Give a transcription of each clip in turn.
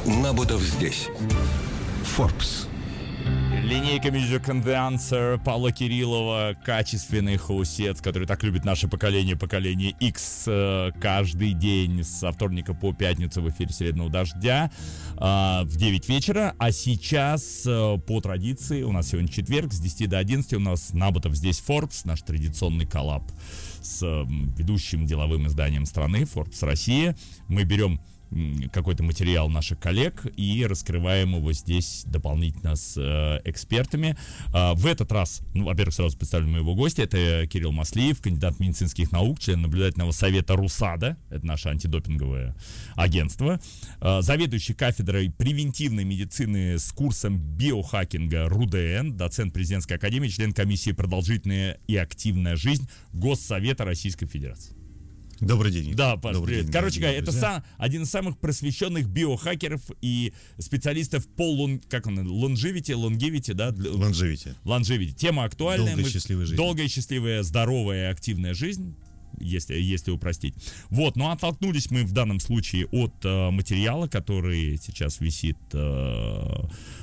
Набутов здесь. Forbes. Линейка Music and the Answer Павла Кириллова, качественный хаусец, который так любит наше поколение X, каждый день со вторника по пятницу в эфире «Серебряного дождя» в 9 вечера. А сейчас, по традиции, у нас сегодня четверг, с 10 до 11 у нас Набутов здесь Forbes, наш традиционный коллаб с ведущим деловым изданием страны Forbes Россия. Мы берем какой-то материал наших коллег и раскрываем его здесь дополнительно с экспертами. В этот раз, во-первых, сразу представлю моего гостя. Это Кирилл Маслиев, кандидат медицинских наук, член наблюдательного совета РУСАДА, это наше антидопинговое агентство, заведующий кафедрой превентивной медицины с курсом биохакинга РУДН, доцент президентской академии, член комиссии «Продолжительная и активная жизнь» Госсовета Российской Федерации. Добрый день. Да, Паш, привет. День, короче говоря, это один из самых просвещенных биохакеров и специалистов по longevity, да? Longevity. Тема актуальная. Долгая, счастливая жизнь. Долгая, счастливая, здоровая и активная жизнь. Если упростить. Вот, но оттолкнулись мы в данном случае от материала, который сейчас висит в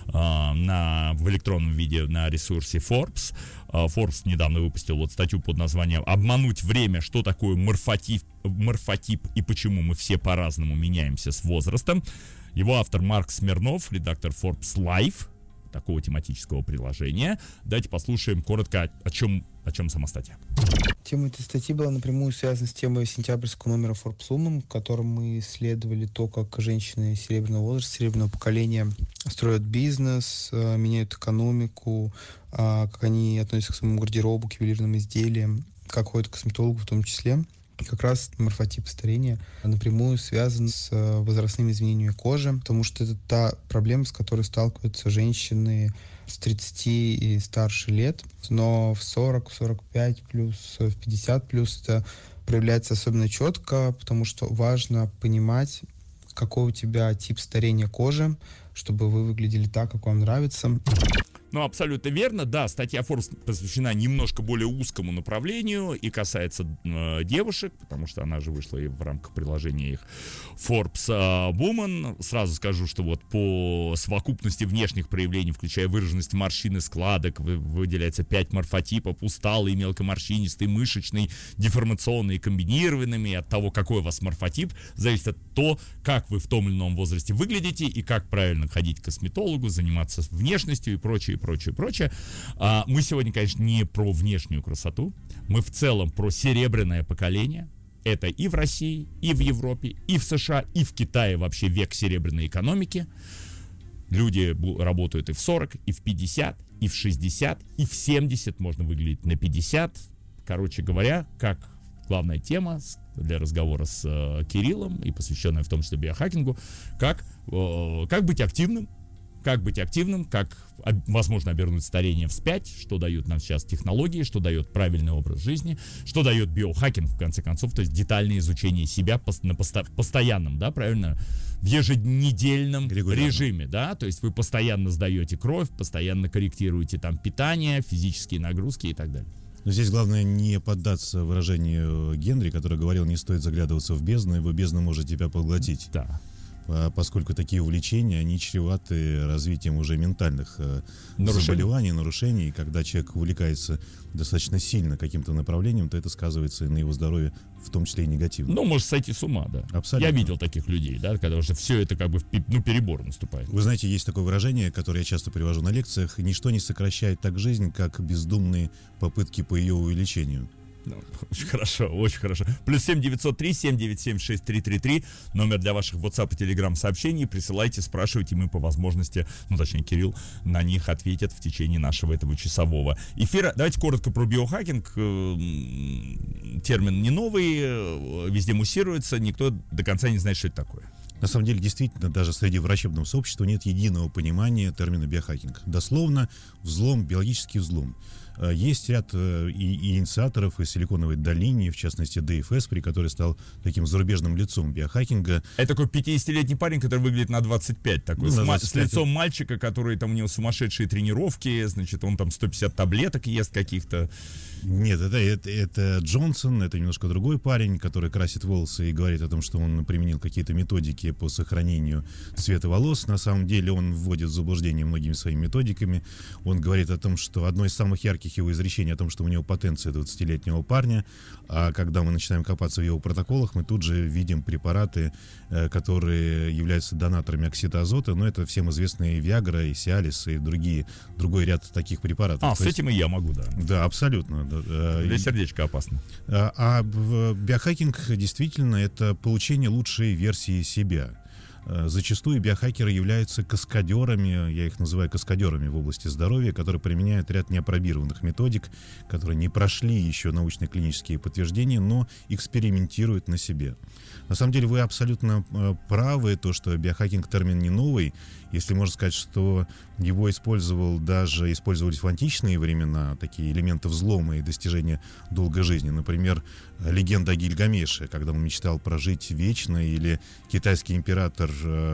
электронном виде на ресурсе Forbes. Forbes недавно выпустил вот статью под названием «Обмануть время. Что такое морфотип и почему мы все по-разному меняемся с возрастом». Его автор Марк Смирнов, редактор Forbes Life, такого тематического приложения. Давайте послушаем коротко, о чем сама статья. Тема этой статьи была напрямую связана с темой сентябрьского номера Forbes Woman, в котором мы исследовали то, как женщины серебряного возраста, серебряного поколения строят бизнес, меняют экономику, как они относятся к своему гардеробу, к ювелирным изделиям, как ходят к косметологу в том числе. И как раз морфотип старения напрямую связан с возрастными изменениями кожи, потому что это та проблема, с которой сталкиваются женщины с 30 и старше лет, но в 40, 45 плюс, в 50 плюс это проявляется особенно четко, потому что важно понимать, какой у тебя тип старения кожи, чтобы вы выглядели так, как вам нравится. Ну, абсолютно верно, да, статья Forbes посвящена немножко более узкому направлению и касается девушек, потому что она же вышла и в рамках приложения их Forbes Woman. Сразу скажу, что вот по совокупности внешних проявлений, включая выраженность морщин и складок, выделяется 5 морфотипов: усталый, мелкоморщинистый, мышечный, деформационный, комбинированными. И от того, какой у вас морфотип, зависит от того, как вы в том или ином возрасте выглядите и как правильно ходить к косметологу, заниматься внешностью и прочее. Мы сегодня, конечно, не про внешнюю красоту, мы в целом про серебряное поколение. Это и в России, и в Европе, и в США, и в Китае вообще век серебряной экономики. Люди работают и в 40, и в 50, и в 60, и в 70, можно выглядеть на 50. Короче говоря, как главная тема для разговора с Кириллом, и посвященная в том числе биохакингу, как быть активным, как, возможно, обернуть старение вспять, что дают нам сейчас технологии, что дает правильный образ жизни, что дает биохакинг, в конце концов, то есть детальное изучение себя на постоянном, да, правильно, в еженедельном режиме, да, то есть вы постоянно сдаете кровь, постоянно корректируете там питание, физические нагрузки и так далее. Но здесь главное не поддаться выражению Генри, который говорил: не стоит заглядываться в бездну, ибо бездна может тебя поглотить. Да. Поскольку такие увлечения, они чреваты развитием уже ментальных заболеваний, нарушений. И когда человек увлекается достаточно сильно каким-то направлением, то это сказывается и на его здоровье, в том числе и негативно. Ну, может сойти с ума, да. Абсолютно. Я видел таких людей, да, когда уже все это как бы перебор наступает. Вы знаете, есть такое выражение, которое я часто привожу на лекциях: ничто не сокращает так жизнь, как бездумные попытки по ее увеличению. Очень хорошо, очень хорошо. Плюс 7-903-797-6333. Номер для ваших WhatsApp и Telegram сообщений. Присылайте, спрашивайте, мы по возможности, точнее, Кирилл на них ответит в течение нашего этого часового эфира. Давайте коротко про биохакинг. Термин не новый, везде муссируется, никто до конца не знает, что это такое. На самом деле, действительно, даже среди врачебного сообщества нет единого понимания термина биохакинг. Дословно, взлом, биологический взлом. Есть ряд и инициаторов из Силиконовой долины, в частности Дэйв Эспри, который стал таким зарубежным лицом биохакинга. Это такой 50-летний парень, который выглядит на 25, такой, Ну, с лицом мальчика, который там у него сумасшедшие тренировки, значит, он там 150 таблеток ест каких-то. Нет, это Джонсон, это немножко другой парень, который красит волосы и говорит о том, что он применил какие-то методики по сохранению цвета волос. На самом деле он вводит в заблуждение многими своими методиками. Он говорит о том, что одно из самых ярких его изречений о том, что у него потенция 20-летнего парня, а когда мы начинаем копаться в его протоколах, мы тут же видим препараты, которые являются донаторами оксида азота, но это всем известные Виагра и Сиалис и другой ряд таких препаратов. С этим и я могу, да. Да, абсолютно. Для сердечка опасно. А биохакинг действительно это получение лучшей версии себя. Зачастую биохакеры являются каскадерами, я их называю каскадерами в области здоровья, которые применяют ряд неопробированных методик, которые не прошли еще научно-клинические подтверждения, но экспериментируют на себе. На самом деле вы абсолютно правы, то, что биохакинг термин не новый. Если можно сказать, что его использовались в античные времена такие элементы взлома и достижения долгой жизни. Например, легенда о Гильгамеше, когда он мечтал прожить вечно, или китайский император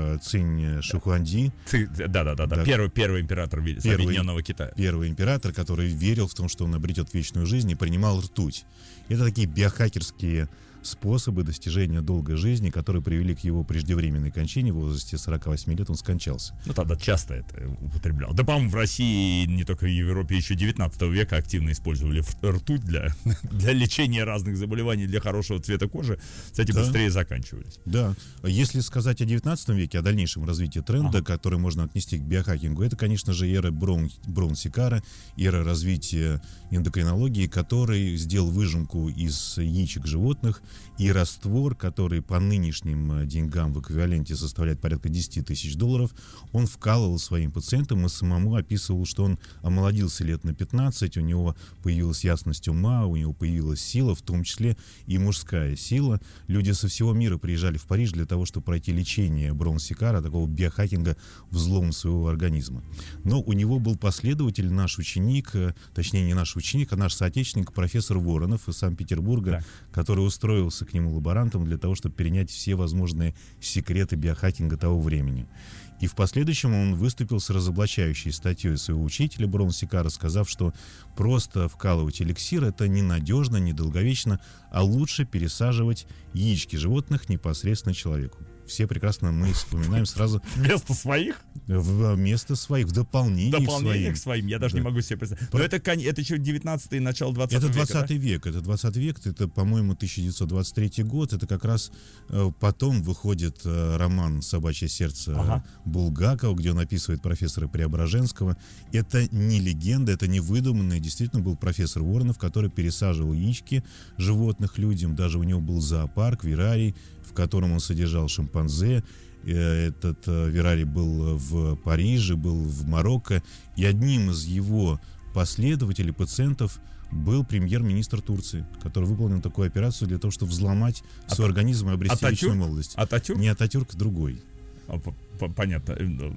Цинь Шихуанди. Да. Первый император Объединенного Китая. Первый император, который верил в том, что он обретет вечную жизнь и принимал ртуть. Это такие биохакерские способы достижения долгой жизни, которые привели к его преждевременной кончине. В возрасте 48 лет он скончался. Тогда часто это употреблял. Да, по-моему, в России, не только в Европе, еще 19 века активно использовали ртуть для лечения разных заболеваний, для хорошего цвета кожи. Кстати, быстрее заканчивались. Да. Если сказать о 19 веке, о дальнейшем развитии тренда, который можно отнести к биохакингу, это, конечно же, эра Браун-Сикара, эра развития эндокринологии, который сделал выжимку из яичек животных, и раствор, который по нынешним деньгам в эквиваленте составляет порядка $10 тысяч, он вкалывал своим пациентам и самому описывал, что он омолодился лет на 15, у него появилась ясность ума, у него появилась сила, в том числе и мужская сила. Люди со всего мира приезжали в Париж для того, чтобы пройти лечение Браун-Сикара, такого биохакинга, взлома своего организма. Но у него был последователь, наш ученик, точнее не наш ученик, а наш соотечественник, профессор Воронов из Санкт-Петербурга, который устроился к нему лаборантом для того, чтобы перенять все возможные секреты биохакинга того времени. И в последующем он выступил с разоблачающей статьей своего учителя Браун-Сикара, сказав, что просто вкалывать эликсир — это ненадежно, недолговечно, а лучше пересаживать яички животных непосредственно человеку. Все прекрасно мы вспоминаем сразу... Вместо своих? Вместо своих, в дополнение к своим. Я даже не могу себе представить. Но это еще 19-й, начало 20 века. Это 20 век. Это 20 век, это, по-моему, 1923 год. Это как раз потом выходит роман «Собачье сердце» Булгакова, где он описывает профессора Преображенского. Это не легенда, это не выдуманное. Действительно был профессор Воронов, который пересаживал яички животных людям. Даже у него был зоопарк, вирарий, в котором он содержал шимпанзе. Этот вирарий был в Париже, был в Марокко. И одним из его последователей, пациентов, был премьер-министр Турции, который выполнил такую операцию для того, чтобы взломать свой организм и обрести вечную молодость. Ататюрк? Не Ататюрк, другой. Понятно.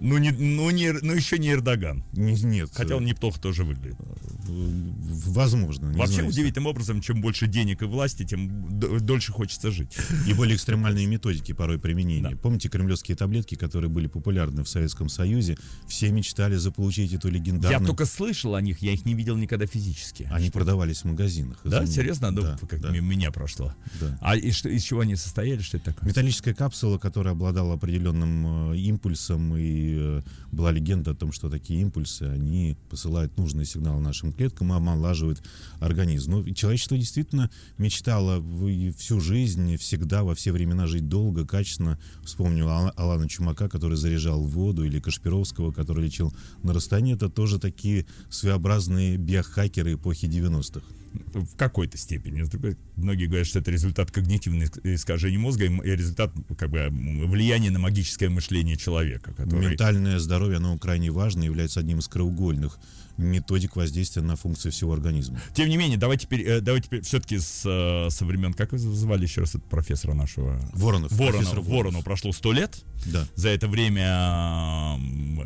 Еще не Эрдоган. Нет. Хотя он неплохо тоже выглядит. Возможно. Вообще удивительным образом, чем больше денег и власти, тем дольше хочется жить. И более экстремальные методики порой применения. Да. Помните кремлевские таблетки, которые были популярны в Советском Союзе? Все мечтали заполучить эту легендарную... Я только слышал о них, я их не видел никогда физически. Они продавались в магазинах. Да, серьезно? Да, как да. Меня прошло. Да. А из чего они состояли? Что это такое? Металлическая капсула, которая обладала определенным импульсом, и была легенда о том, что такие импульсы, они посылают нужные сигналы нашим клеткам и омолаживают организм. Но человечество действительно мечтало всю жизнь, всегда, во все времена жить долго, качественно. Вспомнил Алана Чумака, который заряжал воду, или Кашпировского, который лечил на расстоянии. Это тоже такие своеобразные биохакеры эпохи 90-х. В какой-то степени. Многие говорят, что это результат когнитивных искажений мозга и результат влияния на магическое мышление человека. Ментальное здоровье, оно крайне важно, является одним из краеугольных методик воздействия на функции всего организма. Тем не менее, давайте теперь все-таки со времен, как вы звали еще раз профессора нашего? Воронов. Ворону прошло 100 лет. Да. За это время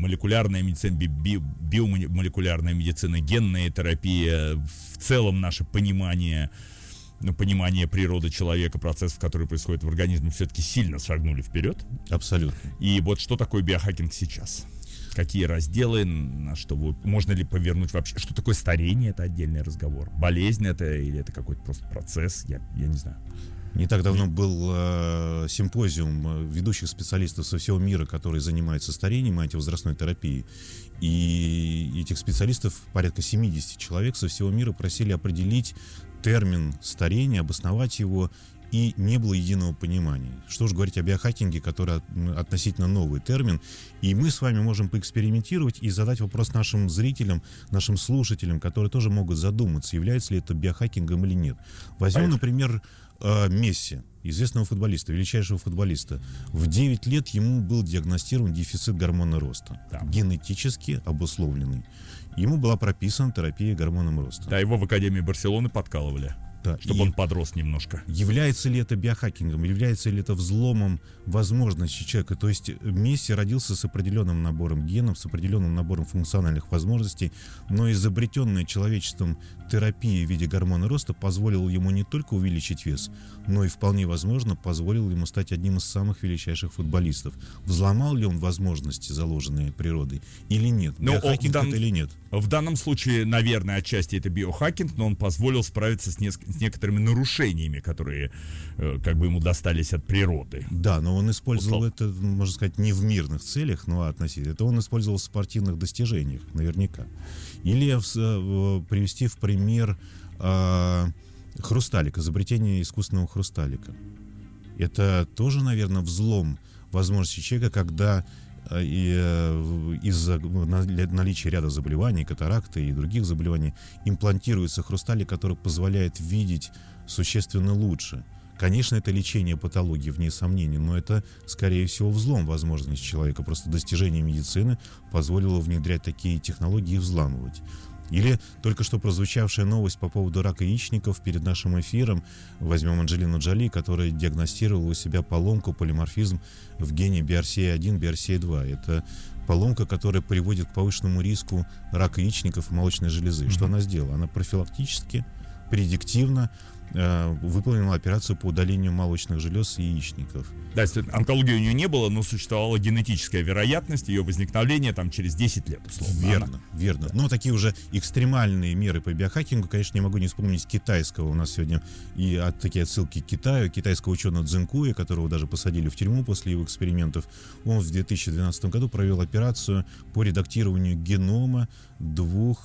молекулярная медицина, биомолекулярная медицина, генная терапия, в целом наше понимание природы человека, процессов, которые происходят в организме, все-таки сильно шагнули вперед. Абсолютно. И вот что такое биохакинг сейчас? Какие разделы, на что можно ли повернуть вообще? Что такое старение? Это отдельный разговор. Болезнь это или это какой-то просто процесс? Я не знаю. Не так давно был симпозиум ведущих специалистов со всего мира, которые занимаются старением и антивозрастной терапией. И этих специалистов, порядка 70 человек со всего мира, просили определить термин старения, обосновать его, и не было единого понимания. Что же говорить о биохакинге, который относительно новый термин. И мы с вами можем поэкспериментировать и задать вопрос нашим зрителям, нашим слушателям, которые тоже могут задуматься, является ли это биохакингом или нет. Возьмем, например, Месси, известного футболиста, величайшего футболиста. В 9 лет ему был диагностирован дефицит гормона роста, генетически обусловленный. Ему была прописана терапия гормоном роста. Да, его в Академии Барселоны подкалывали. Да, чтобы он подрос немножко. Является ли это биохакингом, является ли это взломом возможностей человека? То есть Месси родился с определенным набором генов, с определенным набором функциональных возможностей, но изобретенная человечеством терапия в виде гормона роста позволила ему не только увеличить вес, но и вполне возможно позволила ему стать одним из самых величайших футболистов. Взломал ли он возможности, заложенные природой, или нет? Биохакинг это или нет? В данном случае, наверное, отчасти это биохакинг, но он позволил справиться с некоторыми нарушениями, которые как бы ему достались от природы. Да, но он использовал это, можно сказать, не в мирных целях, но относительно. Это он использовал в спортивных достижениях, наверняка. Или привести в пример хрусталик, изобретение искусственного хрусталика. Это тоже, наверное, взлом возможности человека, когда из-за наличия ряда заболеваний, катаракты и других заболеваний, имплантируется хрусталик, который позволяет видеть существенно лучше. Конечно, это лечение патологии, вне сомнений, но это, скорее всего, взлом возможностей человека. Просто достижение медицины позволило внедрять такие технологии и взламывать. Или только что прозвучавшая новость по поводу рака яичников перед нашим эфиром. Возьмем Анджелину Джоли, которая диагностировала у себя поломку, полиморфизм в гене BRCA1, BRCA2. Это поломка, которая приводит к повышенному риску рака яичников и молочной железы. Что она сделала? Она профилактически, предиктивно выполнила операцию по удалению молочных желез и яичников. Да, онкологии у нее не было, но существовала генетическая вероятность ее возникновения там через 10 лет, условно. Верно. Но такие уже экстремальные меры по биохакингу, конечно, не могу не вспомнить китайского. У нас сегодня и такие отсылки к Китаю. Китайского ученого Цзинкуя, которого даже посадили в тюрьму после его экспериментов. Он в 2012 году провел операцию по редактированию генома двух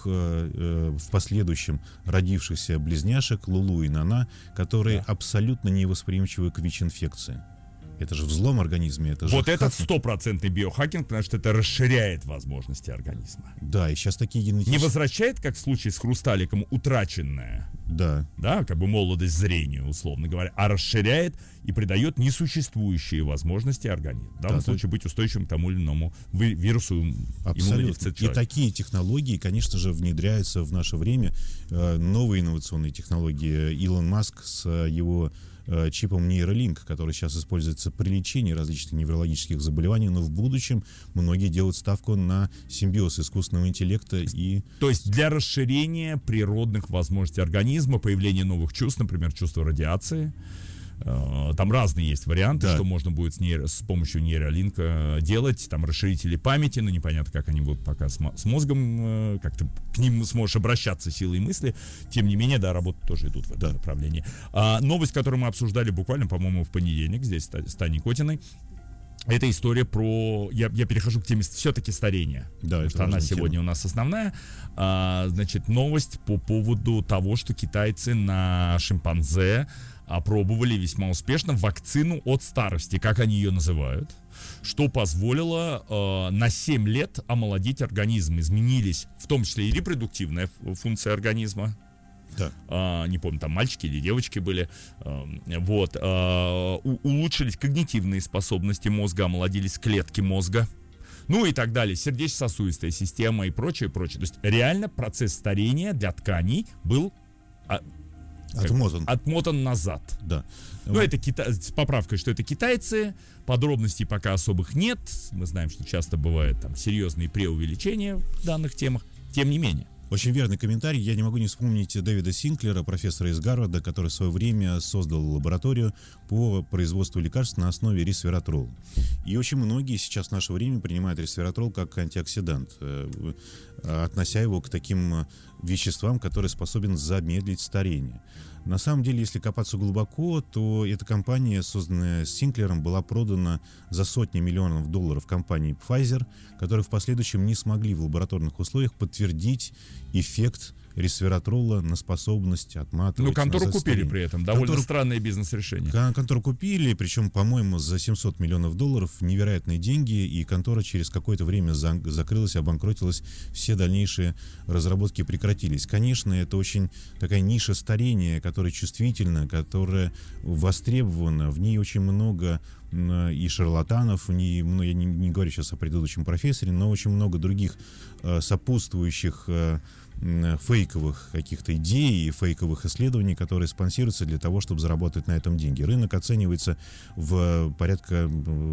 в последующем родившихся близняшек Лулу и Нана, которые абсолютно невосприимчивы к ВИЧ-инфекции. Это же взлом организма. Это вот же это стопроцентный биохакинг, потому что это расширяет возможности организма. Да, и сейчас такие генетические... Не возвращает, как в случае с хрусталиком, утраченное. Да. Да, как бы молодость зрения, условно говоря, а расширяет и придает несуществующие возможности организму. В данном случае быть устойчивым к тому или иному вирусу. Абсолютно. И такие технологии, конечно же, внедряются в наше время. Новые инновационные технологии. Илон Маск с его чипом Neuralink, который сейчас используется при лечении различных неврологических заболеваний, но в будущем многие делают ставку на симбиоз искусственного интеллекта и... То есть для расширения природных возможностей организма, появления новых чувств, например, чувство радиации. Там разные есть варианты, что можно будет с помощью нейролинка делать, там расширители памяти, но непонятно, как они будут пока с мозгом, как ты к ним сможешь обращаться силой мысли. Тем не менее, работы тоже идут в этом направлении. Новость, которую мы обсуждали буквально, по-моему, в понедельник здесь с Таней Котиной, это история про... Я перехожу к теме все-таки старения. Да, потому что она сегодня у нас основная. Значит, новость по поводу того, что китайцы на шимпанзе опробовали весьма успешно вакцину от старости, как они ее называют, что позволило на 7 лет омолодить организм. Изменились в том числе и репродуктивная функция организма. Да. Не помню, там мальчики или девочки были. Улучшились когнитивные способности мозга, омолодились клетки мозга. Ну и так далее, сердечно-сосудистая система и прочее. То есть реально процесс старения для тканей был Отмотан назад. Да. Но это с поправкой, что это китайцы. Подробностей пока особых нет. Мы знаем, что часто бывают там серьезные преувеличения в данных темах. Тем не менее. Очень верный комментарий. Я не могу не вспомнить Дэвида Синклера, профессора из Гарварда, который в свое время создал лабораторию по производству лекарств на основе ресвератрола. И очень многие сейчас в наше время принимают ресвератрол как антиоксидант, относя его к таким веществам, которые способен замедлить старение. На самом деле, если копаться глубоко, то эта компания, созданная Синклером, была продана за сотни миллионов долларов компании Pfizer, которые в последующем не смогли в лабораторных условиях подтвердить эффект ресвератрола на способность отматывать. Ну, контору купили старение. при этом. Довольно странное бизнес-решение. Контору купили, причем, по-моему, за 700 миллионов долларов, невероятные деньги, и контора через какое-то время закрылась, обанкротилась, все дальнейшие разработки прекратились. Конечно, это очень такая ниша старения, которая чувствительна, которая востребована, в ней очень много и шарлатанов, я не говорю сейчас о предыдущем профессоре, но очень много других сопутствующих фейковых каких-то идей и фейковых исследований, которые спонсируются для того, чтобы заработать на этом деньги. Рынок оценивается в порядка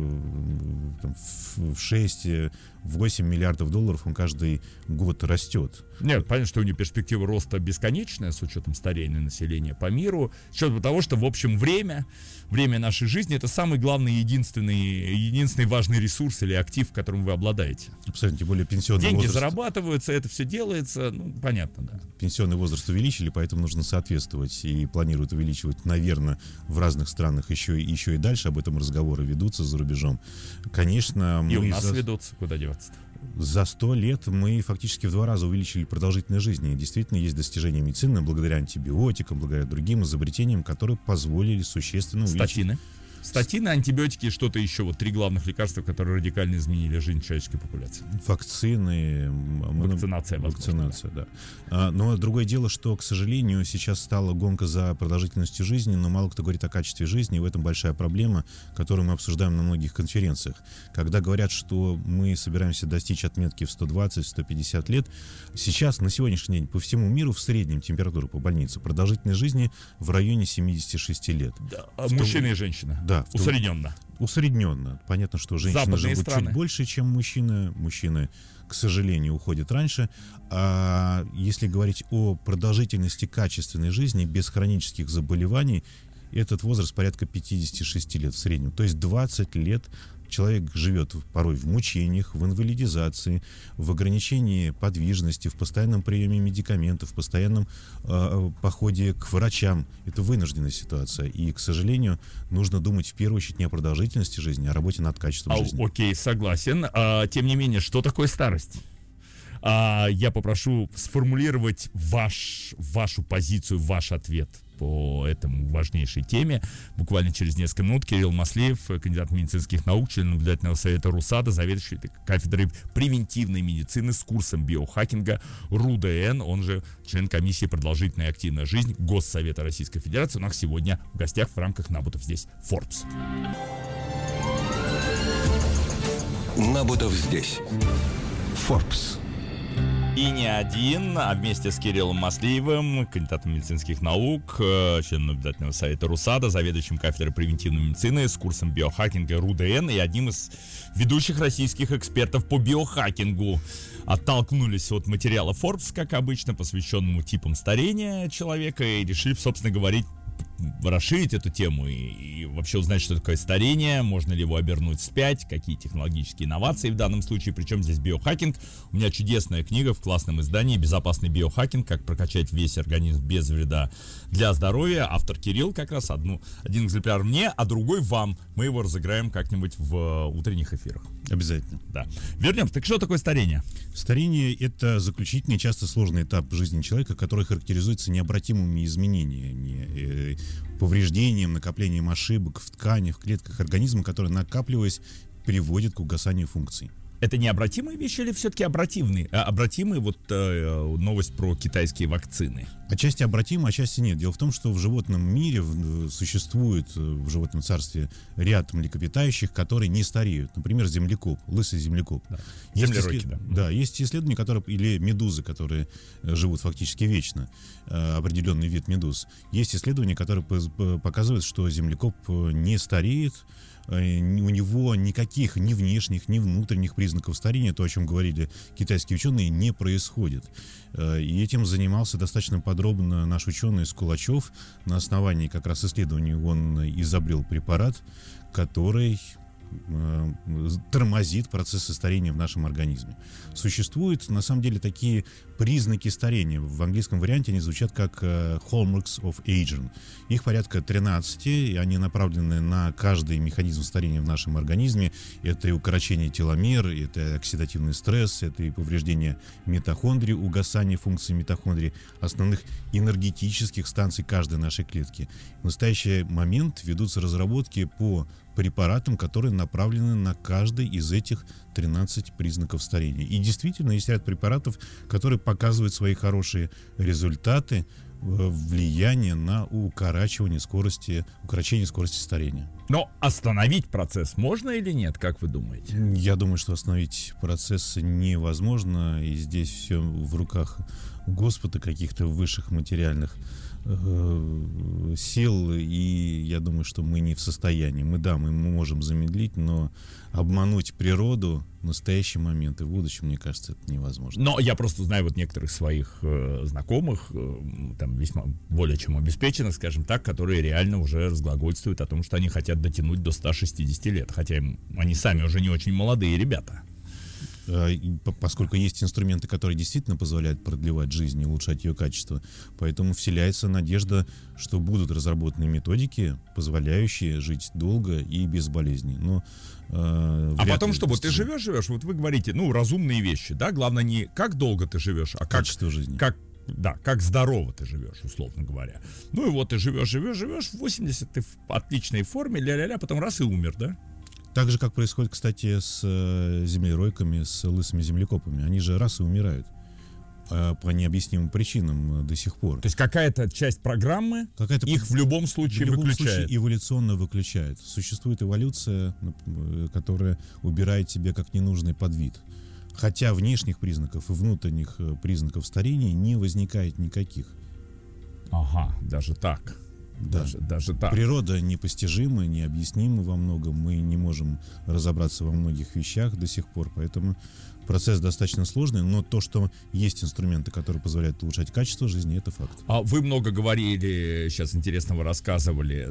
в 6-8 миллиардов долларов, он каждый год растет. Нет, понятно, что у нее перспектива роста бесконечная с учетом старения населения по миру, с учетом того, что, в общем, время нашей жизни — это самый главный, единственный важный ресурс или актив, которым вы обладаете. Абсолютно, тем более пенсионный деньги возраст. Зарабатываются, это все делается, понятно, да. Пенсионный возраст увеличили, поэтому нужно соответствовать, и планируют увеличивать, наверное, в разных странах еще и дальше, об этом разговоры ведутся за рубежом. Конечно, и у нас ведутся, куда деваться-то? За 100 лет мы фактически в 2 раза увеличили продолжительность жизни. И действительно, есть достижения медицины благодаря антибиотикам, благодаря другим изобретениям, которые позволили существенно увеличить. Статины, антибиотики и что-то еще. Вот 3 главных лекарства, которые радикально изменили жизнь человеческой популяции. Вакцины. Вакцинация, да. Но другое дело, что, к сожалению, сейчас стала гонка за продолжительностью жизни, но мало кто говорит о качестве жизни, и в этом большая проблема, которую мы обсуждаем на многих конференциях. Когда говорят, что мы собираемся достичь отметки в 120-150 лет, сейчас, на сегодняшний день, по всему миру в среднем температура по больнице продолжительность жизни в районе 76 лет. Да, мужчины и женщины. Да. Усредненно. Понятно, что женщины живут чуть больше, чем мужчины. Мужчины, к сожалению, уходят раньше. А если говорить о продолжительности качественной жизни без хронических заболеваний, этот возраст порядка 56 лет в среднем. То есть 20 лет человек живет порой в мучениях, в инвалидизации, в ограничении подвижности, в постоянном приеме медикаментов, в постоянном походе к врачам. Это вынужденная ситуация. И, к сожалению, нужно думать в первую очередь не о продолжительности жизни, а о работе над качеством жизни. Окей, согласен. Тем не менее, что такое старость? Я попрошу сформулировать вашу позицию, ваш ответ по этому важнейшей теме. Буквально через несколько минут Кирилл Маслеев, кандидат медицинских наук, член наблюдательного совета РУСАДА, заведующий кафедрой превентивной медицины с курсом биохакинга РУДН, он же член комиссии «Продолжительная и активная жизнь» Госсовета Российской Федерации. У нас сегодня в гостях в рамках Набутов здесь Forbes. Набутов здесь. Forbes. И не один, а вместе с Кириллом Маслеевым, кандидатом медицинских наук, членом наблюдательного совета РУСАДА, заведующим кафедрой превентивной медицины с курсом биохакинга РУДН и одним из ведущих российских экспертов по биохакингу. Оттолкнулись от материала Forbes, как обычно, посвященному типам старения человека, и решили, собственно, говорить, расширить эту тему и вообще узнать, что такое старение, можно ли его обернуть вспять, какие технологические инновации в данном случае, причем здесь биохакинг. У меня чудесная книга в классном издании «Безопасный биохакинг. Как прокачать весь организм без вреда для здоровья». Автор Кирилл как раз один экземпляр мне, а другой вам. Мы его разыграем как-нибудь в утренних эфирах. Обязательно. Да. Вернемся. Так что такое старение? Старение — это заключительный, часто сложный этап жизни человека, который характеризуется необратимыми изменениями, повреждением, накоплением ошибок в тканях, в клетках организма, которые, накапливаясь, приводят к угасанию функций. это необратимые вещи или все-таки обратимые? Обратимые новость про китайские вакцины. Отчасти обратимо, отчасти нет. Дело в том, что в животном мире существует в животном царстве ряд млекопитающих, которые не стареют. Например, землекоп, лысый землекоп. Да. Землероки, да. Есть исследования, или медузы, которые живут фактически вечно, определенный вид медуз. Есть исследования, которые показывают, что землекоп не стареет, у него никаких ни внешних, ни внутренних признаков старения, то, о чем говорили китайские ученые, не происходит. И этим занимался достаточно подробно наш ученый из Кулачев. На основании как раз исследований он изобрел препарат, который тормозит процессы старения в нашем организме. Существуют, на самом деле, такие признаки старения. В английском варианте они звучат как hallmarks of aging. Их порядка 13, и они направлены на каждый механизм старения в нашем организме. Это и укорочение теломер, это оксидативный стресс, это и повреждение митохондрий, угасание функций митохондрий, основных энергетических станций каждой нашей клетки. В настоящий момент ведутся разработки по препаратам, которые направлены на каждый из этих 13 признаков старения. И действительно, есть ряд препаратов, которые показывают свои хорошие результаты влияния на укорочение скорости старения. Но остановить процесс можно или нет, как вы думаете? Я думаю, что остановить процесс невозможно, и здесь все в руках Господа, каких-то высших материальных сил, и я думаю, что мы не в состоянии. Мы можем замедлить, но обмануть природу в настоящий момент и в будущем, мне кажется, это невозможно. Но я просто знаю некоторых своих знакомых, там весьма более чем обеспеченных, скажем так, которые реально уже разглагольствуют о том, что они хотят дотянуть до 160 лет, хотя они сами уже не очень молодые ребята. Поскольку есть инструменты, которые действительно позволяют продлевать жизнь и улучшать ее качество, поэтому вселяется надежда, что будут разработаны методики, позволяющие жить долго и без болезней. Но потом что, ты живешь, вы говорите, разумные вещи, да, главное не как долго ты живешь, а качество жизни. Как здорово ты живешь, условно говоря. Ты живешь, в 80 ты в отличной форме, потом раз и умер, да? Так же, как происходит, кстати, с землеройками, с лысыми землекопами. Они же раз и умирают по необъяснимым причинам до сих пор. То есть какая-то часть программы их в любом случае выключает? Эволюционно выключает. Существует эволюция, которая убирает тебя как ненужный подвид. Хотя внешних признаков и внутренних признаков старения не возникает никаких. Ага, даже так. Да. Даже так. Природа непостижима, необъяснима во многом. Мы не можем разобраться во многих вещах до сих пор, поэтому процесс достаточно сложный, но то, что есть инструменты, которые позволяют улучшать качество жизни, это факт. Вы много говорили, сейчас интересного рассказывали,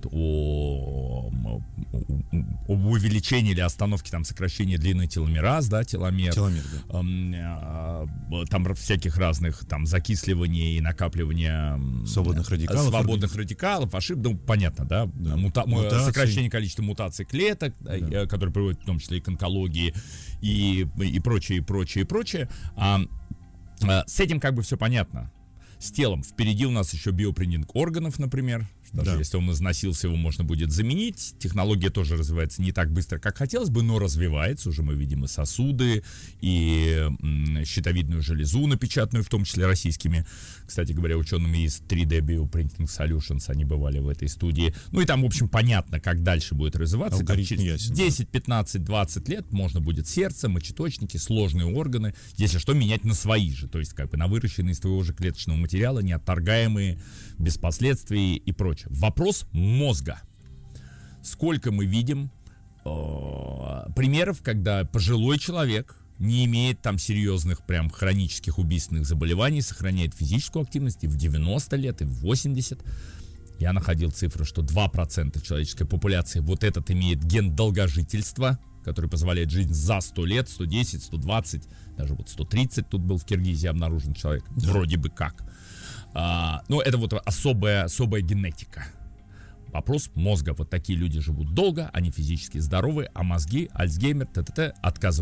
об увеличении или остановке, сокращения длины теломераз, да, теломер, да. Там всяких разных, закисливания и накапливания свободных радикалов, ошибок, понятно, да, сокращение количества мутаций клеток, да. Которые приводят в том числе и к онкологии, и прочее. С этим все понятно. С телом. Впереди у нас еще биопринтинг органов, например. Даже если он износился, его можно будет заменить. Технология тоже развивается не так быстро, как хотелось бы, но развивается. Уже мы видим и сосуды, и щитовидную железу, напечатанную, в том числе российскими, кстати говоря, учеными из 3D Bioprinting Solutions. Они бывали в этой студии. И там, в общем, понятно, как дальше будет развиваться. Через 10, 15, 20 лет можно будет сердце, мочеточники, сложные органы, если что, менять на свои же. То есть, на выращенные из твоего же клеточного материала, неотторгаемые, без последствий и прочее. Вопрос мозга. Сколько мы видим примеров, когда пожилой человек не имеет серьезных хронических убийственных заболеваний, сохраняет физическую активность и в 90 лет, и в 80. Я находил цифру, что 2% человеческой популяции этот имеет ген долгожительства, который позволяет жить за 100 лет, 110, 120, даже 130 тут был в Киргизии обнаружен человек, вроде бы как. Но это особая генетика. Вопрос мозга. Такие люди живут долго, они физически здоровы, а мозги, Альцгеймер, отказывают.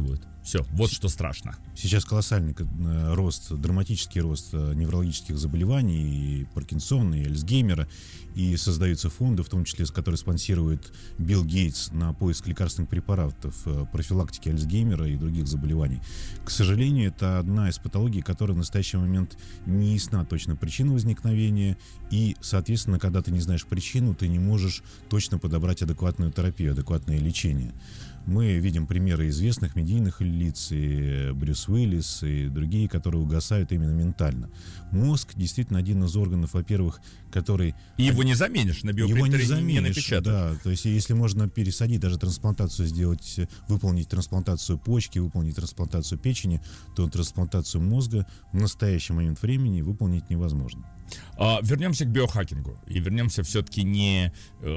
Все, вот что страшно. Сейчас колоссальный рост, драматический рост неврологических заболеваний, и Паркинсона, и Альцгеймера, и создаются фонды, в том числе, которые спонсирует Билл Гейтс на поиск лекарственных препаратов, профилактики Альцгеймера и других заболеваний. К сожалению, это одна из патологий, которая в настоящий момент не ясна точно причина возникновения, и, соответственно, когда ты не знаешь причину, ты не можешь точно подобрать адекватную терапию, адекватное лечение. Мы видим примеры известных медийных лиц, и Брюс Уиллис, и другие, которые угасают именно ментально. Мозг действительно один из органов, во-первых, который... И его не заменишь, на биопринтере не напечатаешь. Да, то есть если можно пересадить, даже трансплантацию сделать, выполнить трансплантацию почки, выполнить трансплантацию печени, то трансплантацию мозга в настоящий момент времени выполнить невозможно. Вернемся к биохакингу. И вернемся все-таки не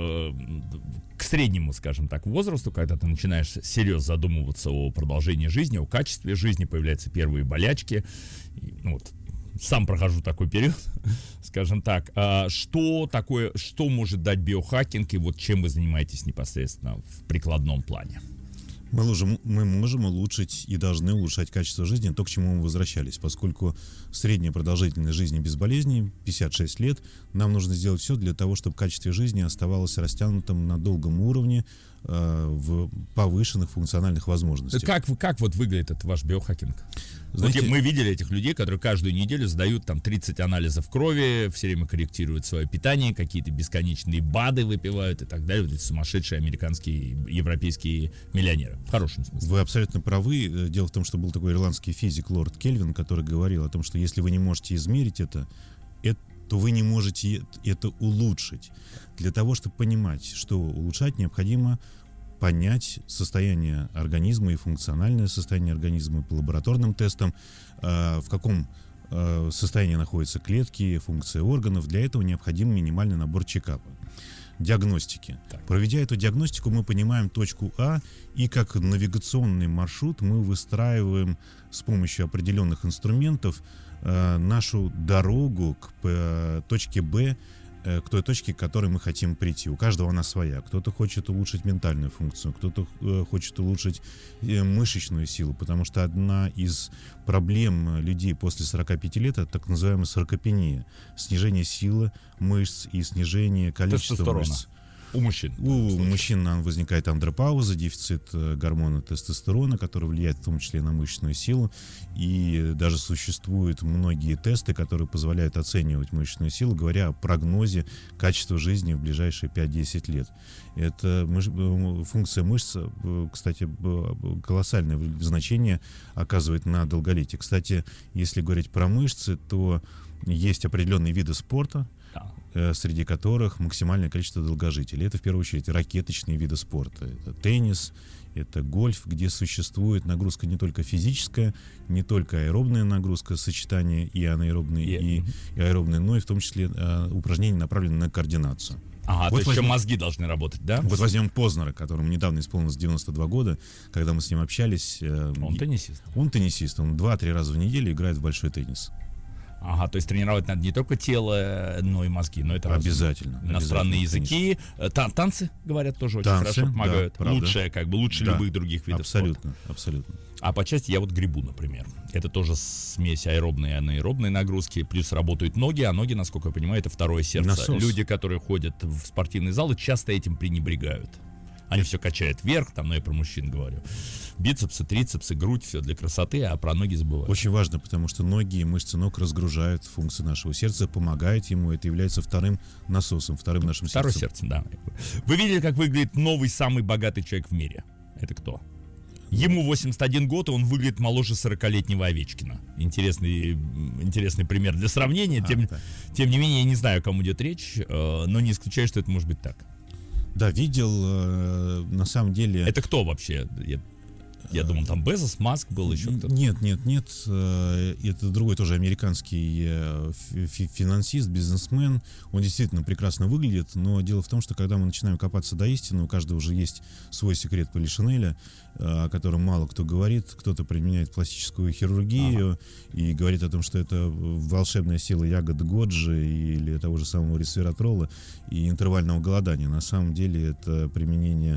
к среднему, скажем так, возрасту, когда ты начинаешь серьезно задумываться о продолжении жизни, о качестве жизни, появляются первые болячки. И, ну, вот, сам прохожу такой период, скажем так. Что такое, что может дать биохакинг, и вот чем вы занимаетесь непосредственно в прикладном плане? Мы можем улучшить и должны улучшать качество жизни, то, к чему мы возвращались. Поскольку средняя продолжительность жизни без болезней 56 лет, нам нужно сделать все для того, чтобы качество жизни оставалось растянутым на долгом уровне в повышенных функциональных возможностях. Как вот выглядит этот ваш биохакинг? Знаете, вот мы видели этих людей, которые каждую неделю сдают там 30 анализов крови, все время корректируют свое питание, какие-то бесконечные БАДы выпивают и так далее. Вот эти сумасшедшие американские, европейские миллионеры. В хорошем смысле. Вы абсолютно правы. Дело в том, что был такой ирландский физик лорд Кельвин, который говорил о том, что если вы не можете измерить это, то вы не можете это улучшить. Для того, чтобы понимать, что улучшать, необходимо понять состояние организма и функциональное состояние организма по лабораторным тестам, в каком состоянии находятся клетки, функции органов. Для этого необходим минимальный набор чекапа. Диагностики. Так. Проведя эту диагностику, мы понимаем точку А, и как навигационный маршрут мы выстраиваем с помощью определенных инструментов нашу дорогу к точке Б, к той точке, к которой мы хотим прийти. У каждого она своя. Кто-то хочет улучшить ментальную функцию, кто-то хочет улучшить мышечную силу, потому что одна из проблем людей после 45 лет — это так называемая саркопения, снижение силы мышц и снижение количества мышц. У мужчин. У мужчин возникает андропауза, дефицит гормона тестостерона, который влияет в том числе на мышечную силу. И даже существуют многие тесты, которые позволяют оценивать мышечную силу, говоря о прогнозе качества жизни в ближайшие 5-10 лет. Это функция мышц, кстати, колоссальное значение оказывает на долголетие. Кстати, если говорить про мышцы, то есть определенные виды спорта, среди которых максимальное количество долгожителей. Это в первую очередь ракеточные виды спорта. Это теннис, это гольф, где существует нагрузка не только физическая, не только аэробная нагрузка, сочетание и анаэробной, и аэробной, но и в том числе упражнения, направленные на координацию. Ага, вот то есть еще мозги должны работать, да? Вот возьмем Познера, которому недавно исполнилось 92 года, когда мы с ним общались. Он теннисист. Он теннисист, он 2-3 раза в неделю играет в большой теннис. Ага, то есть тренировать надо не только тело, но и мозги. Но это обязательно. Иностранные языки. Танцы, говорят, тоже очень хорошо помогают. Да, лучше любых других видов абсолютно, спорта. Абсолютно. А по части я вот гребу, например. Это тоже смесь аэробной и анаэробной нагрузки. Плюс работают ноги, а ноги, насколько я понимаю, это второе сердце. Насос. Люди, которые ходят в спортивные залы, часто этим пренебрегают. Они все качают вверх, там, но я про мужчин говорю. Бицепсы, трицепсы, грудь, все для красоты, а про ноги забывают. Очень важно, потому что ноги и мышцы ног разгружают функции нашего сердца, помогают ему. Это является вторым насосом, вторым нашим сердцем. Второе сердце, да. Вы видели, как выглядит новый самый богатый человек в мире? Это кто? Ему 81 год, и он выглядит моложе 40-летнего Овечкина. Интересный пример для сравнения. Тем не менее, я не знаю, о ком идет речь, но не исключаю, что это может быть так. Да, видел, на самом деле... Это кто вообще? Я думал, там Безос, Маск был, еще кто-то. Нет. Это другой тоже американский финансист, бизнесмен. Он действительно прекрасно выглядит, но дело в том, что когда мы начинаем копаться до истины, у каждого уже есть свой секрет Полишинеля, о котором мало кто говорит. Кто-то применяет пластическую хирургию и говорит о том, что это волшебная сила ягод Годжи или того же самого ресвератрола и интервального голодания. На самом деле это применение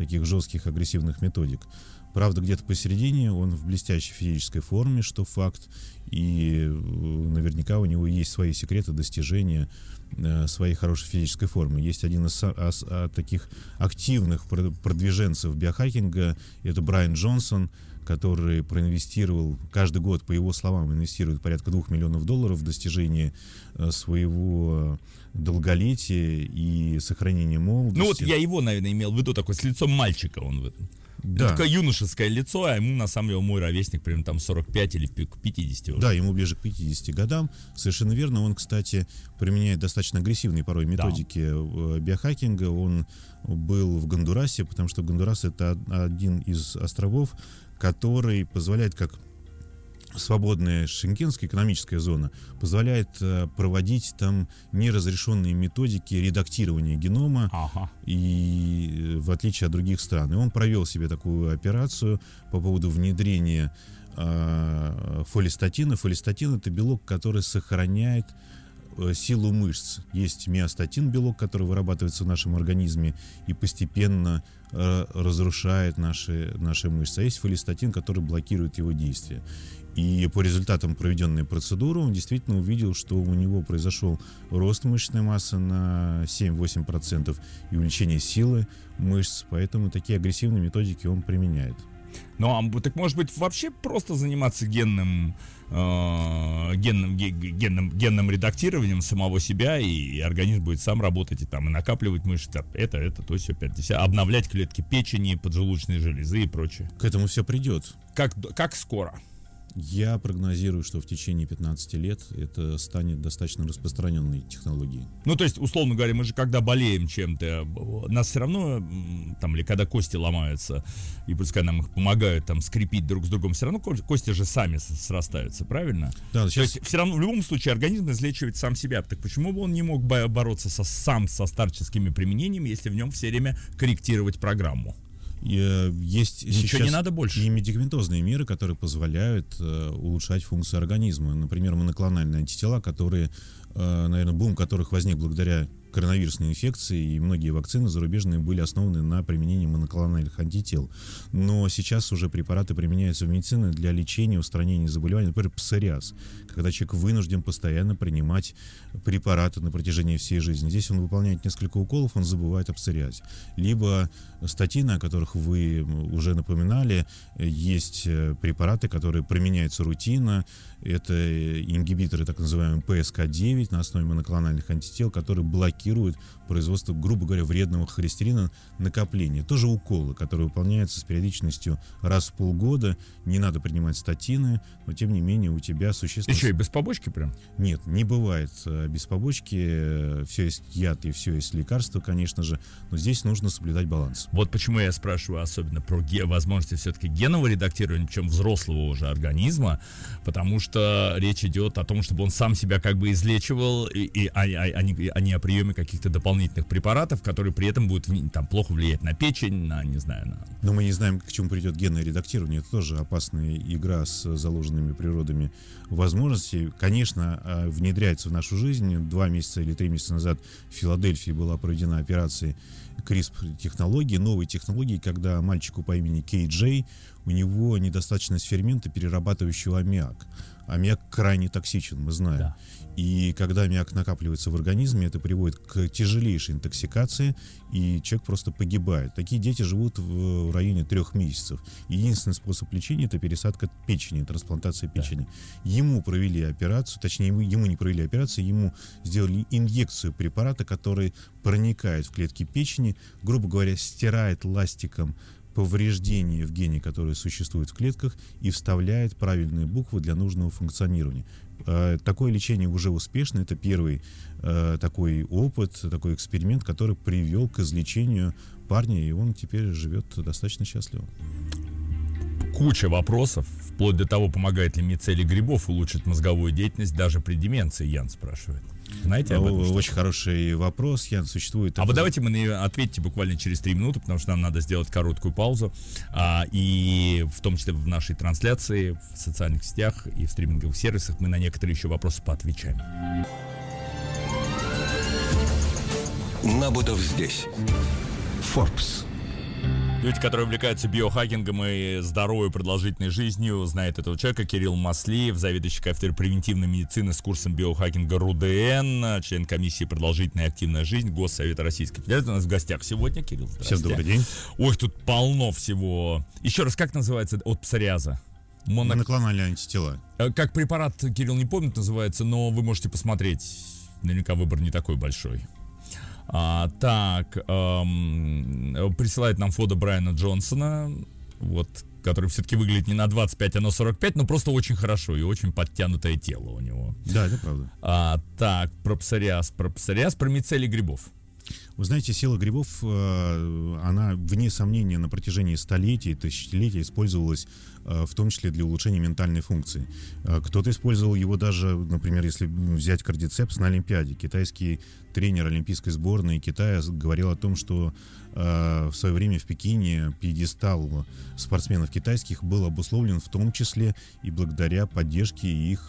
таких жестких агрессивных методик. Правда, где-то посередине он в блестящей физической форме, что факт, и наверняка у него есть свои секреты достижения своей хорошей физической формы. Есть один из таких активных продвиженцев биохакинга, это Брайан Джонсон, который проинвестировал, каждый год, по его словам, инвестирует порядка $2 миллионов в достижение своего долголетия и сохранения молодости. Ну вот я его, наверное, имел в виду, такой с лицом мальчика он в этом. Да. Такое юношеское лицо, а ему, на самом деле, мой ровесник, примерно там 45 или к 50 уже. Да, ему ближе к 50 годам. Совершенно верно. Он, кстати, применяет достаточно агрессивные порой методики биохакинга. Он был в Гондурасе, потому что Гондурас — это один из островов, который позволяет, как свободная шенгенская экономическая зона, позволяет проводить там неразрешенные методики редактирования генома, и в отличие от других стран. И он провел себе такую операцию по поводу внедрения фолистатина. Фолистатин — это белок, который сохраняет силу мышц. Есть миостатин, белок, который вырабатывается в нашем организме и постепенно разрушает наши мышцы. А есть фолистатин, который блокирует его действие. И по результатам проведенной процедуры он действительно увидел, что у него произошел рост мышечной массы на 7-8% и увеличение силы мышц. Поэтому такие агрессивные методики он применяет. Ну, а так может быть вообще просто заниматься генным редактированием самого себя, и организм будет сам работать, и там и накапливать мышцы, то все, обновлять клетки печени, поджелудочной железы и прочее. К этому все придет. Как скоро? Я прогнозирую, что в течение 15 лет это станет достаточно распространенной технологией. Ну, то есть, условно говоря, мы же когда болеем чем-то, нас все равно, там, или когда кости ломаются, и пускай нам их помогают там скрепить друг с другом, все равно кости же сами срастаются, правильно? Да, сейчас... То есть, все равно, в любом случае, организм излечивает сам себя. Так почему бы он не мог бороться со старческими применениями, если в нем все время корректировать программу? Есть ничего сейчас не надо больше. И медикаментозные меры, которые позволяют улучшать функцию организма. Например, моноклональные антитела, которые, наверное, бум которых возник благодаря коронавирусной инфекции, и многие вакцины зарубежные были основаны на применении моноклональных антител. Но сейчас уже препараты применяются в медицине для лечения, устранения заболеваний, например, псориаз, когда человек вынужден постоянно принимать препараты на протяжении всей жизни. Здесь он выполняет несколько уколов, он забывает о псориазе. Либо статины, о которых вы уже напоминали, есть препараты, которые применяются рутинно. Это ингибиторы так называемые ПСК-9 на основе моноклональных антител, которые блокируют производство, грубо говоря, вредного холестерина накопления. Тоже уколы, которые выполняются с периодичностью раз в полгода. Не надо принимать статины, но тем не менее у тебя существенно... И что, и без побочки прям? Нет, не бывает без побочки. Все есть яд и все есть лекарство, конечно же, но здесь нужно соблюдать баланс. Вот почему я спрашиваю особенно про возможности все-таки генного редактирования, причем взрослого уже организма, потому что речь идет о том, чтобы он сам себя как бы излечивал, а не о приеме каких-то дополнительных препаратов, которые при этом будут там плохо влиять на печень, не знаю. Но мы не знаем, к чему придет генное редактирование. Это тоже опасная игра с заложенными природами возможностей. Конечно, внедряется в нашу жизнь. 2 месяца или 3 месяца назад в Филадельфии была проведена операция CRISPR-технологии, новой технологии, когда мальчику по имени Кей Джей, у него недостаточность фермента, перерабатывающего аммиак. Аммиак крайне токсичен, мы знаем. Да. И когда аммиак накапливается в организме, это приводит к тяжелейшей интоксикации, и человек просто погибает. Такие дети живут в районе 3 месяцев. Единственный способ лечения — это пересадка печени, трансплантация печени. Да. Ему провели операцию, точнее, ему не провели операцию, ему сделали инъекцию препарата, который проникает в клетки печени, грубо говоря, стирает ластиком повреждения в гене, которые существуют в клетках, и вставляет правильные буквы для нужного функционирования. Такое лечение уже успешно. Это первый такой опыт, такой эксперимент, который привел к излечению парня, и он теперь живет достаточно счастливо. Куча вопросов, вплоть до того, помогает ли мицелий грибов улучшить мозговую деятельность даже при деменции, Ян спрашивает. Знаете об этом? Очень хороший вопрос, Ян, существует... А вы давайте ответьте буквально через 3 минуты, потому что нам надо сделать короткую паузу, и в том числе в нашей трансляции, в социальных сетях и в стриминговых сервисах мы на некоторые еще вопросы поотвечаем. Набутов здесь. Forbes. Люди, которые увлекаются биохакингом и здоровой продолжительной жизнью, знают этого человека. Кирилл Маслиев, заведующий кафедрой превентивной медицины с курсом биохакинга РУДН, член комиссии «Продолжительная и активная жизнь» Госсовета Российской Федерации. У нас в гостях сегодня. Кирилл, здравствуйте. Всем добрый день. Ой, тут полно всего. Еще раз, как называется от псориаза? Моноклональные антитела. Как препарат, Кирилл не помнит, называется, но вы можете посмотреть. Наверняка выбор не такой большой. Присылает нам фото Брайана Джонсона, вот, который все-таки выглядит не на 25, а на 45, но просто очень хорошо и очень подтянутое тело у него. Да, это правда. Про псориаз, про мицелий грибов. Вы знаете, сила грибов, она, вне сомнения, на протяжении столетий, тысячелетий использовалась в том числе для улучшения ментальной функции. Кто-то использовал его даже, например, если взять кардицепс на Олимпиаде. Китайский тренер олимпийской сборной Китая говорил о том, что в свое время в Пекине пьедестал спортсменов китайских был обусловлен в том числе и благодаря поддержке их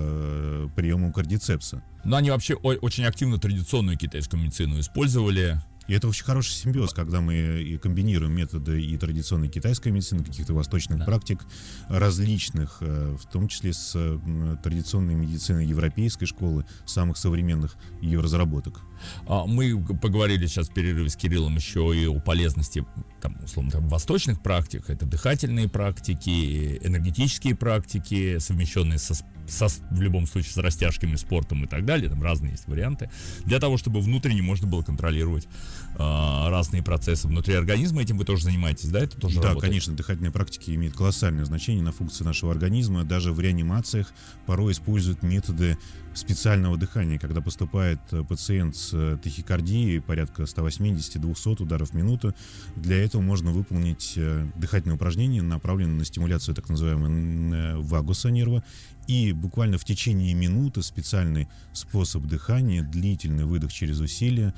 приемом кардицепса. Но они вообще очень активно традиционную китайскую медицину использовали. И это очень хороший симбиоз, когда мы комбинируем методы и традиционной китайской медицины, каких-то восточных практик различных, в том числе с традиционной медициной европейской школы, самых современных ее разработок. Мы поговорили сейчас в перерыве с Кириллом еще и о полезности, условно, восточных практик. Это дыхательные практики, энергетические практики, совмещенные в любом случае с растяжками, спортом и так далее. Там разные есть варианты. Для того, чтобы внутренне можно было контролировать разные процессы внутри организма. Этим вы тоже занимаетесь, да? Это тоже работает? Конечно, дыхательные практики имеют колоссальное значение на функции нашего организма. Даже в реанимациях порой используют методы специального дыхания, когда поступает пациент с тахикардией порядка 180-200 ударов в минуту. Для этого можно выполнить дыхательное упражнение, направленное на стимуляцию так называемого вагуса нерва, и буквально в течение минуты специальный способ дыхания, длительный выдох через усилие,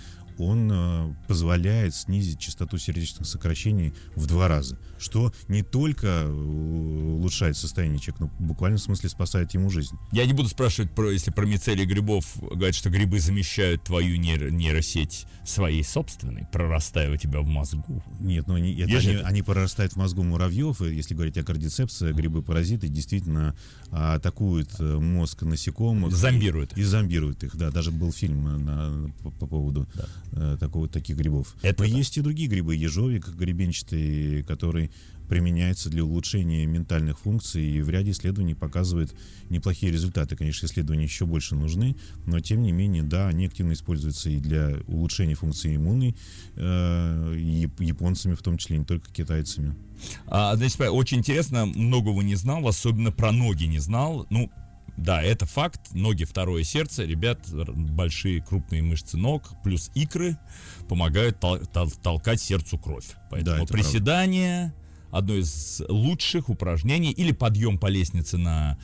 он позволяет снизить частоту сердечных сокращений в 2 раза, что не только улучшает состояние человека, но в буквальном смысле спасает ему жизнь. Я не буду спрашивать, если про мицелий грибов говорят, что грибы замещают твою нейросеть своей собственной, прорастая у тебя в мозгу. Нет, но они прорастают в мозгу муравьев, и если говорить о кардицепсе, грибы-паразиты действительно атакуют мозг насекомых. Зомбируют. И зомбируют их, да. Даже был фильм по поводу таких грибов. Но есть и другие грибы, ежовик гребенчатый, который применяется для улучшения ментальных функций и в ряде исследований показывает неплохие результаты. Конечно, исследования еще больше нужны, но тем не менее, да, они активно используются и для улучшения функции иммунной, и японцами в том числе, не только китайцами. Значит, очень интересно, многого не знал, особенно про ноги не знал. Да, это факт. Ноги — второе сердце. Ребят, большие крупные мышцы ног плюс икры помогают толкать сердцу кровь. Поэтому приседания — одно из лучших упражнений. Или подъем по лестнице на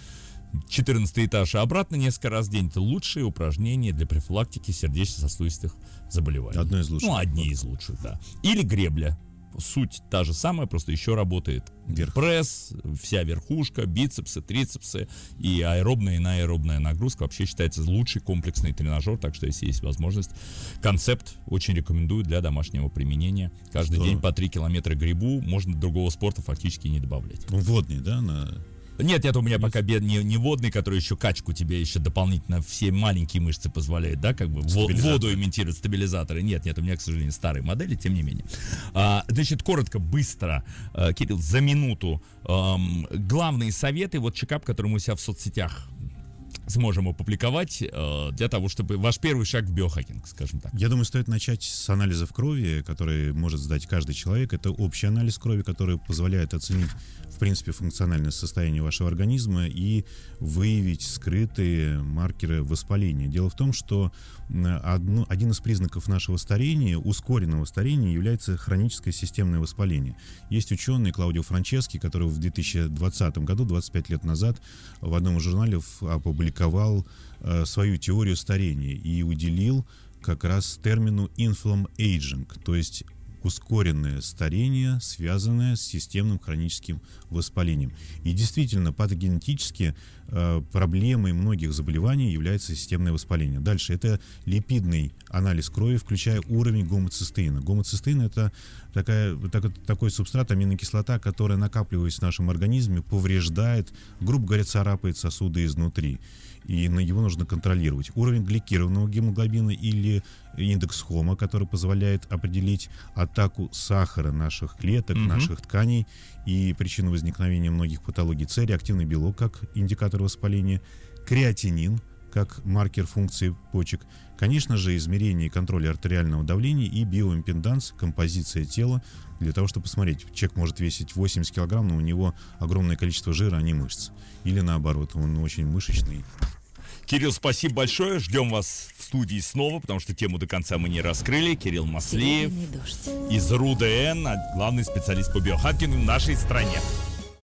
14 этаж и обратно несколько раз в день. Это лучшие упражнения для профилактики сердечно-сосудистых заболеваний. Одно из лучших. Одни из лучших, да. Или гребля. Суть та же самая, просто еще работает пресс, вся верхушка, бицепсы, трицепсы и аэробная и наэробная нагрузка. Вообще считается лучший комплексный тренажер, так что если есть возможность, концепт очень рекомендую для домашнего применения. Каждый день по 3 километра грибу, можно другого спорта фактически не добавлять. Водный, да? Нет, у меня пока не водный, который еще качку тебе еще дополнительно все маленькие мышцы позволяет, да, как бы воду имитирует, стабилизаторы. Нет, у меня, к сожалению, старые модели, тем не менее. Значит, коротко, быстро, Кирилл, за минуту. Главные советы, чекап, который мы у себя в соцсетях сможем опубликовать для того, чтобы ваш первый шаг в биохакинг, скажем так. Я думаю, стоит начать с анализов крови, который может сдать каждый человек. Это общий анализ крови, который позволяет оценить, в принципе, функциональное состояние вашего организма и выявить скрытые маркеры воспаления. Дело в том, что один из признаков нашего старения, ускоренного старения, является хроническое системное воспаление. Есть ученый Клаудио Франчески, который в 2020 году, 25 лет назад, в одном из журналов опубликовал свою теорию старения и уделил как раз термину inflammaging, то есть ускоренное старение, связанное с системным хроническим воспалением. И действительно, патогенетически проблемой многих заболеваний является системное воспаление. Дальше это липидный анализ крови, включая уровень гомоцистеина. Гомоцистеин — это такой субстрат, аминокислота, которая, накапливаясь в нашем организме, повреждает, грубо говоря, царапает сосуды изнутри. И его нужно контролировать. Уровень гликированного гемоглобина или индекс Хома, который позволяет определить атаку сахара наших клеток, наших тканей и причину возникновения многих патологий. С, реактивный белок как индикатор воспаления, креатинин как маркер функции почек, конечно же, измерение и контроль артериального давления и биоимпеданс, композиция тела, для того, чтобы посмотреть, человек может весить 80 килограмм, но у него огромное количество жира, а не мышц. Или наоборот, он очень мышечный. Кирилл, спасибо большое. Ждем вас в студии снова, потому что тему до конца мы не раскрыли. Кирилл Маслеев из РУДН, главный специалист по биохакингу в нашей стране.